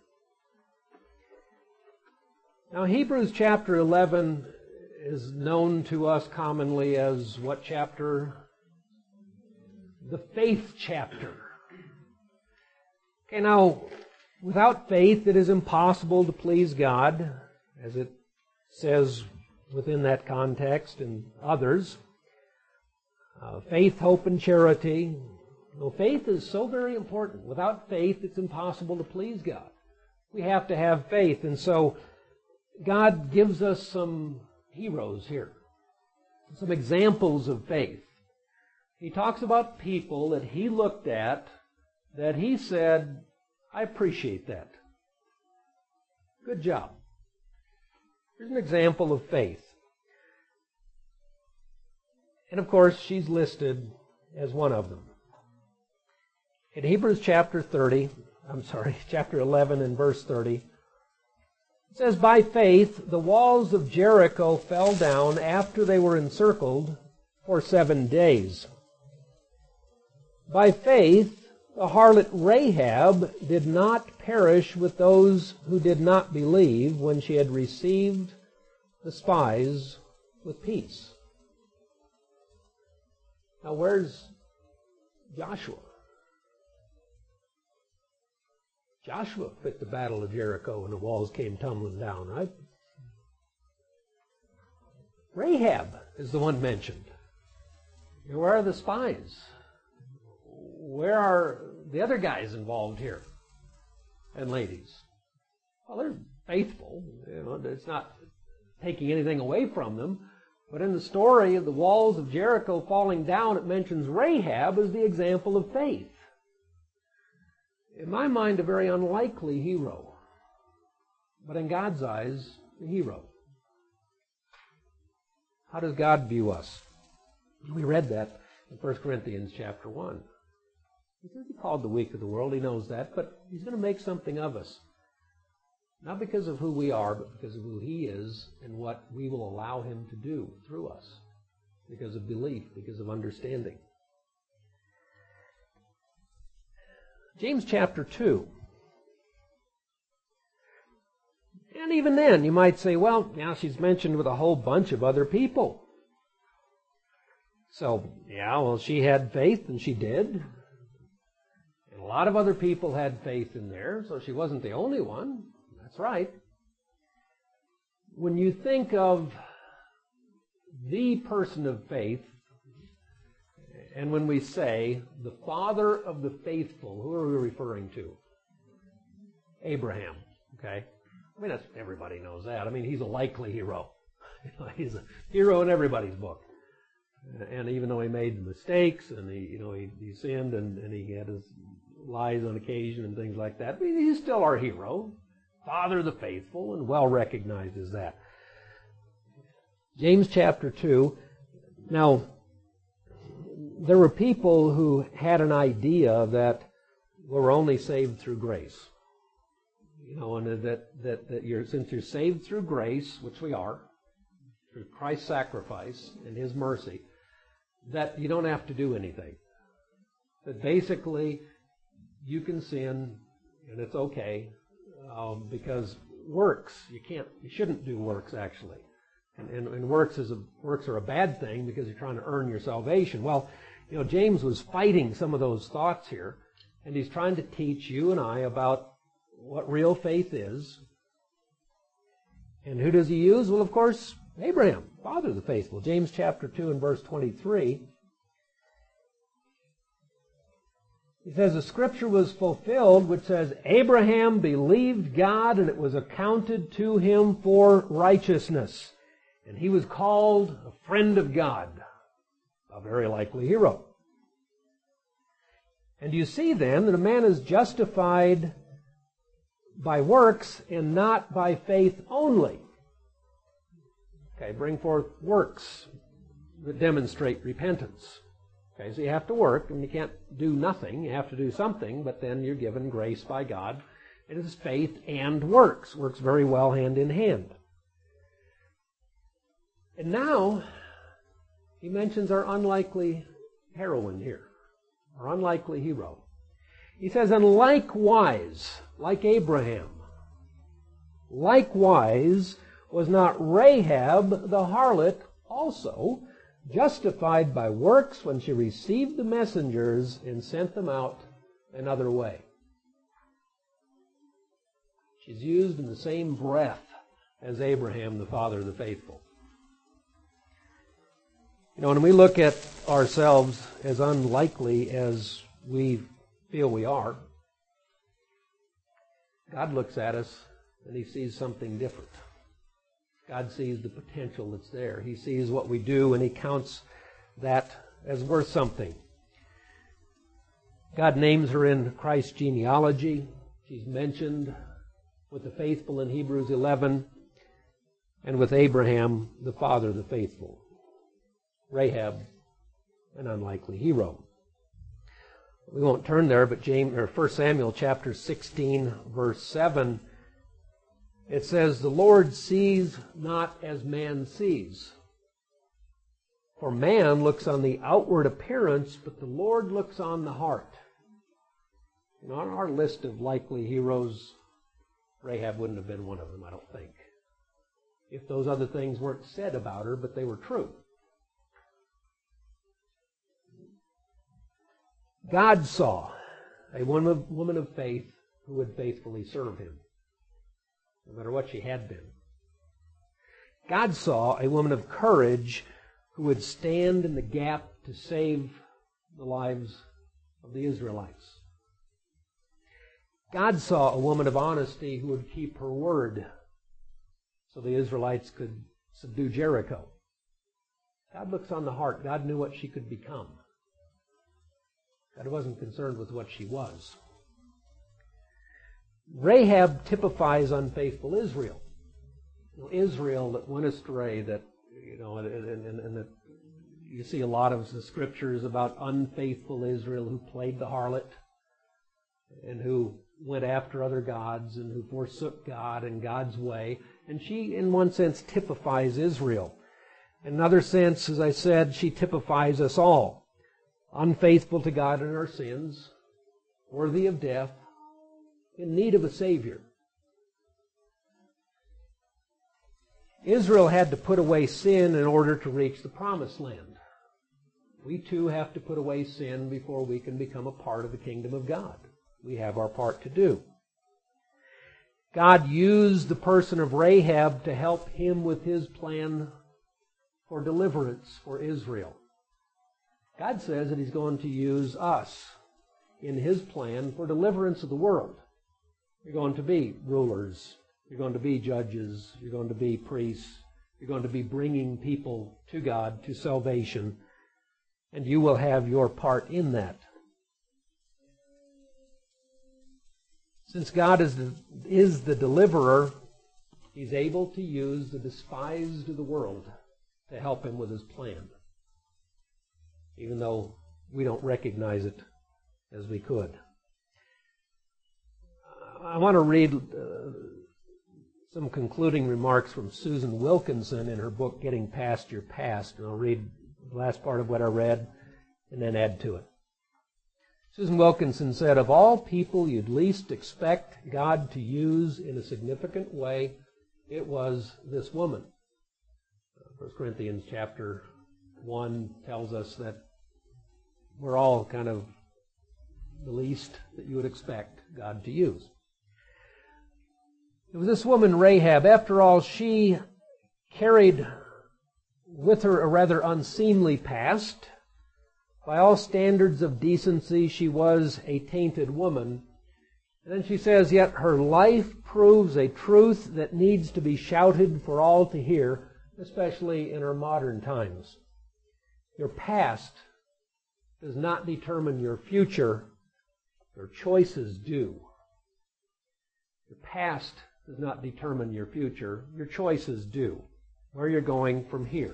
S1: Now, Hebrews chapter 11 is known to us commonly as what chapter? The faith chapter. Okay, now, without faith it is impossible to please God, as it says within that context and others. Faith, hope, and charity. Well, faith is so very important. Without faith, it's impossible to please God. We have to have faith. And so God gives us some heroes here, some examples of faith. He talks about people that he looked at that he said, I appreciate that. Good job. Here's an example of faith. And of course, she's listed as one of them. In Hebrews chapter 11 and verse 30, it says, "By faith the walls of Jericho fell down after they were encircled for 7 days. By faith the harlot Rahab did not perish with those who did not believe when she had received the spies with peace." Now where's Joshua? Joshua fit the battle of Jericho and the walls came tumbling down, right? Rahab is the one mentioned. Where are the spies? Where are the other guys involved here? And ladies? Well, they're faithful. It's not taking anything away from them. But in the story of the walls of Jericho falling down, it mentions Rahab as the example of faith. In my mind, a very unlikely hero, but in God's eyes, a hero. How does God view us? We read that in 1 Corinthians chapter 1. He says He called the weak of the world. He knows that, but He's going to make something of us. Not because of who we are, but because of who He is and what we will allow Him to do through us. Because of belief, because of understanding. James chapter 2. And even then, you might say, well, now she's mentioned with a whole bunch of other people. So, yeah, well, she had faith, and she did. And a lot of other people had faith in there, so she wasn't the only one. That's right. When you think of the person of faith, and when we say the father of the faithful, who are we referring to? Abraham. Okay? I mean, everybody knows that. I mean, he's a likely hero. He's a hero in everybody's book. And even though he made mistakes and he sinned and he had his lies on occasion and things like that, he's still our hero. Father of the faithful, and well recognized as that. James chapter 2. Now, there were people who had an idea that we're only saved through grace. And that since you're saved through grace, which we are, through Christ's sacrifice and His mercy, that you don't have to do anything. That basically you can sin and it's okay. Because works, you shouldn't do works actually, and works are a bad thing because you're trying to earn your salvation. Well, James was fighting some of those thoughts here, and he's trying to teach you and I about what real faith is. And who does he use? Well, of course, Abraham, father of the faithful. James chapter 2 and verse 23. He says, the scripture was fulfilled, which says, Abraham believed God, and it was accounted to him for righteousness. And he was called a friend of God, a very likely hero. And you see then that a man is justified by works and not by faith only. Okay, bring forth works that demonstrate repentance. Okay, so you have to work, and you can't do nothing. You have to do something, but then you're given grace by God. It is faith and works. Works very well hand in hand. And now, he mentions our unlikely heroine here, our unlikely hero. He says, and likewise, like Abraham, likewise was not Rahab the harlot also justified by works when she received the messengers and sent them out another way. She's used in the same breath as Abraham, the father of the faithful. When we look at ourselves as unlikely as we feel we are, God looks at us and He sees something different. God sees the potential that's there. He sees what we do, and He counts that as worth something. God names her in Christ's genealogy. She's mentioned with the faithful in Hebrews 11, and with Abraham, the father of the faithful. Rahab, an unlikely hero. We won't turn there, but 1 Samuel chapter 16, verse 7, it says, the Lord sees not as man sees. For man looks on the outward appearance, but the Lord looks on the heart. On our list of likely heroes, Rahab wouldn't have been one of them, I don't think. If those other things weren't said about her, but they were true. God saw a woman of faith who would faithfully serve Him, no matter what she had been. God saw a woman of courage who would stand in the gap to save the lives of the Israelites. God saw a woman of honesty who would keep her word so the Israelites could subdue Jericho. God looks on the heart. God knew what she could become. God wasn't concerned with what she was. Rahab typifies unfaithful Israel. Israel that went astray, that, and that you see a lot of the scriptures about unfaithful Israel who played the harlot and who went after other gods and who forsook God and God's way. And she, in one sense, typifies Israel. In another sense, as I said, she typifies us all. Unfaithful to God in our sins, worthy of death, in need of a Savior. Israel had to put away sin in order to reach the Promised Land. We too have to put away sin before we can become a part of the kingdom of God. We have our part to do. God used the person of Rahab to help him with his plan for deliverance for Israel. God says that He's going to use us in His plan for deliverance of the world. You're going to be rulers. You're going to be judges. You're going to be priests. You're going to be bringing people to God, to salvation. And you will have your part in that. Since God is the deliverer, He's able to use the despised of the world to help Him with His plan, even though we don't recognize it as we could. I want to read some concluding remarks from Susan Wilkinson in her book, Getting Past Your Past. And I'll read the last part of what I read and then add to it. Susan Wilkinson said, "Of all people you'd least expect God to use in a significant way, it was this woman." 1 Corinthians chapter 1 tells us that we're all kind of the least that you would expect God to use. It was this woman, Rahab. After all, she carried with her a rather unseemly past. By all standards of decency, she was a tainted woman. And then she says, yet her life proves a truth that needs to be shouted for all to hear, especially in our modern times. Your past does not determine your future. Your choices do. Your past does not determine your future. Your choices do. Where you're going from here.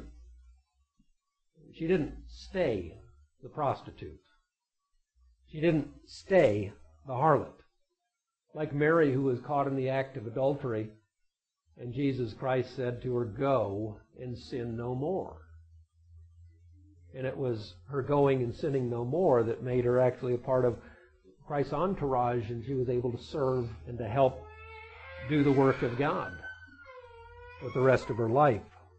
S1: She didn't stay the prostitute. She didn't stay the harlot. Like Mary, who was caught in the act of adultery, and Jesus Christ said to her, "Go and sin no more." And it was her going and sinning no more that made her actually a part of Christ's entourage, and she was able to serve and to help do the work of God with the rest of her life.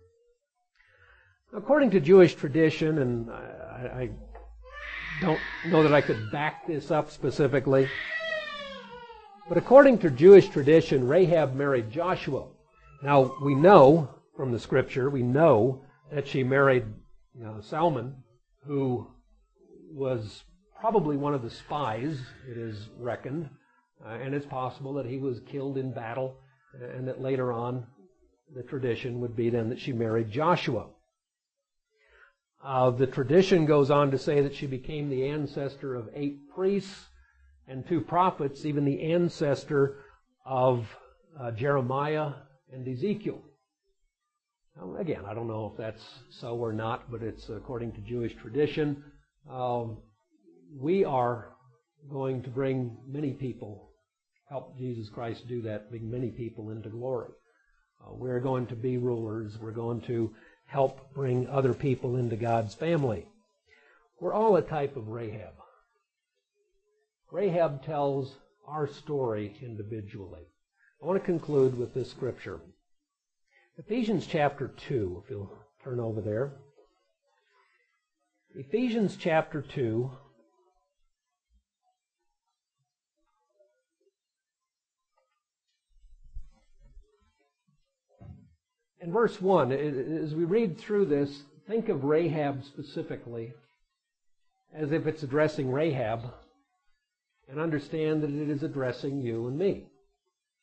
S1: According to Jewish tradition, and I don't know that I could back this up specifically, but according to Jewish tradition, Rahab married Joshua. Now, we know from the Scripture, we know that she married Salmon, who was probably one of the spies, it is reckoned, and it's possible that he was killed in battle, and that later on the tradition would be then that she married Joshua. The tradition goes on to say that she became the ancestor of 8 priests and 2 prophets, even the ancestor of Jeremiah and Ezekiel. Now, again, I don't know if that's so or not, but it's according to Jewish tradition. We are going to bring many people, help Jesus Christ do that, bring many people into glory. We're going to be rulers. We're going to help bring other people into God's family. We're all a type of Rahab. Rahab tells our story individually. I want to conclude with this scripture. Ephesians chapter 2, if you'll turn over there. Ephesians chapter 2. In verse 1, as we read through this, think of Rahab specifically as if it's addressing Rahab, and understand that it is addressing you and me.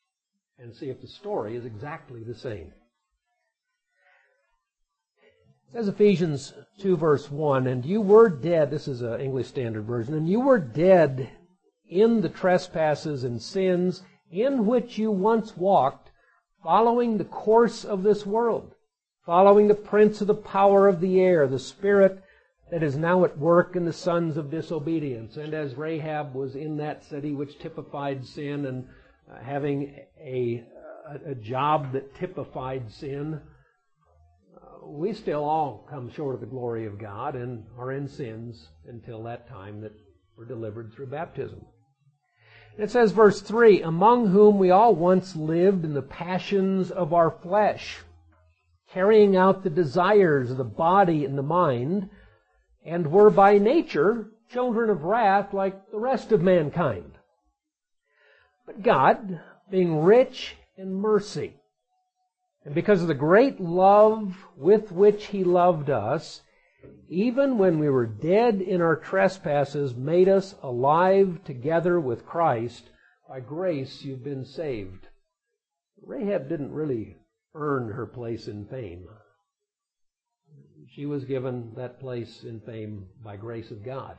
S1: And see if the story is exactly the same. As Ephesians 2 verse 1, and you were dead, this is an English Standard Version, and you were dead in the trespasses and sins in which you once walked, following the course of this world, following the prince of the power of the air, the spirit that is now at work in the sons of disobedience. And as Rahab was in that city which typified sin and having a job that typified sin, we still all come short of the glory of God and are in sins until that time that we're delivered through baptism. It says, verse 3, among whom we all once lived in the passions of our flesh, carrying out the desires of the body and the mind, and were by nature children of wrath like the rest of mankind. But God, being rich in mercy, and because of the great love with which He loved us, even when we were dead in our trespasses, made us alive together with Christ. By grace you've been saved. Rahab didn't really earn her place in fame. She was given that place in fame by grace of God.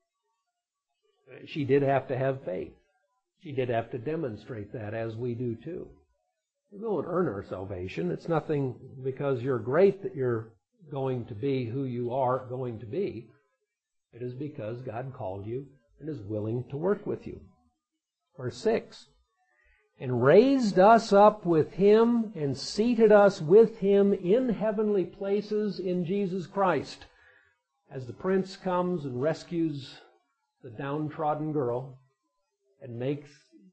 S1: She did have to have faith. She did have to demonstrate that, as we do too. We don't earn our salvation. It's nothing because you're great that you're going to be who you are going to be. It is because God called you and is willing to work with you. Verse 6, and raised us up with Him and seated us with Him in heavenly places in Jesus Christ. As the prince comes and rescues the downtrodden girl and makes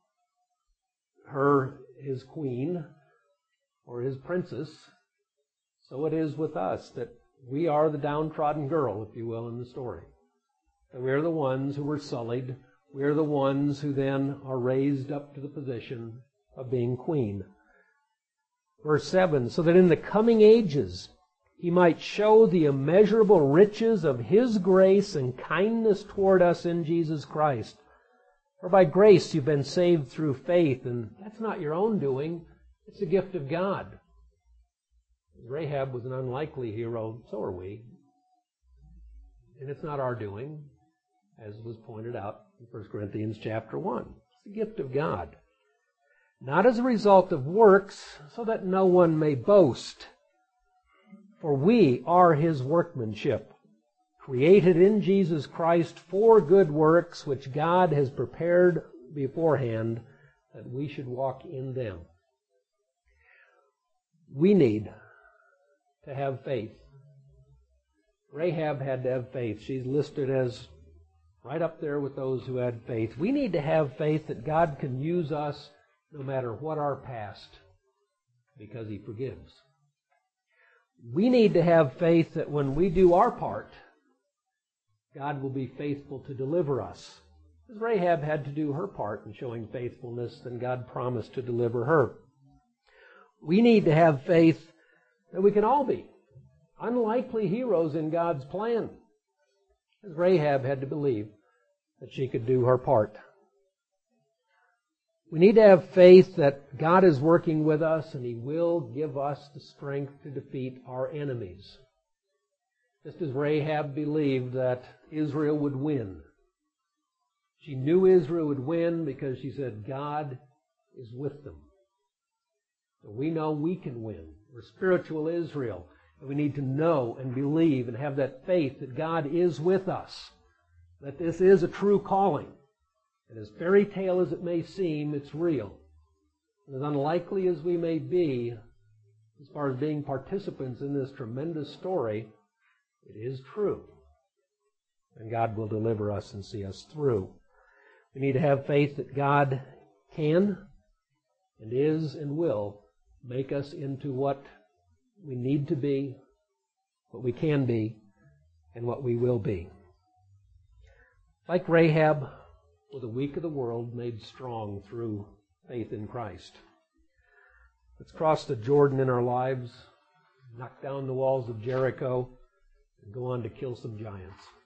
S1: her his queen or his princess, so it is with us that we are the downtrodden girl, if you will, in the story. And we are the ones who were sullied. We are the ones who then are raised up to the position of being queen. Verse 7, so that in the coming ages He might show the immeasurable riches of His grace and kindness toward us in Jesus Christ. For by grace you've been saved through faith, and that's not your own doing. It's a gift of God. Rahab was an unlikely hero, so are we. And it's not our doing, as was pointed out in 1 Corinthians chapter 1. It's the gift of God. Not as a result of works, so that no one may boast. For we are His workmanship, created in Jesus Christ for good works, which God has prepared beforehand that we should walk in them. We need to have faith. Rahab had to have faith. She's listed as right up there with those who had faith. We need to have faith that God can use us no matter what our past, because He forgives. We need to have faith that when we do our part, God will be faithful to deliver us. As Rahab had to do her part in showing faithfulness, then God promised to deliver her. We need to have faith that we can all be unlikely heroes in God's plan. As Rahab had to believe that she could do her part. We need to have faith that God is working with us and He will give us the strength to defeat our enemies. Just as Rahab believed that Israel would win. She knew Israel would win because she said, God is with them. So we know we can win. We're spiritual Israel. And we need to know and believe and have that faith that God is with us. That this is a true calling. And as fairy tale as it may seem, it's real. And as unlikely as we may be, as far as being participants in this tremendous story, it is true. And God will deliver us and see us through. We need to have faith that God can and is and will make us into what we need to be, what we can be, and what we will be. Like Rahab, with the weak of the world made strong through faith in Christ. Let's cross the Jordan in our lives, knock down the walls of Jericho, and go on to kill some giants.